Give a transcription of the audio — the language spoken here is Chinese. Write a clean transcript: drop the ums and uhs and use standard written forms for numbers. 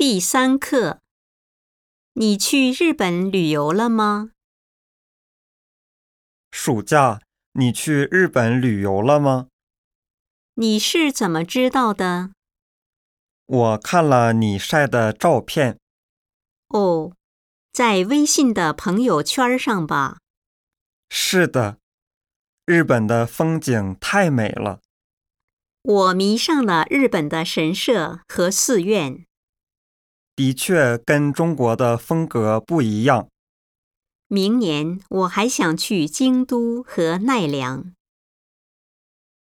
第3课，你去日本旅游了吗？ 暑假，你去日本旅游了吗？ 你是怎么知道的？ 我看了你晒的照片。 哦，在微信的朋友圈上吧。 是的，日本的风景太美了。 我迷上了日本的神社和寺院。 的确跟中国的风格不一样。 明年我还想去京都和奈良。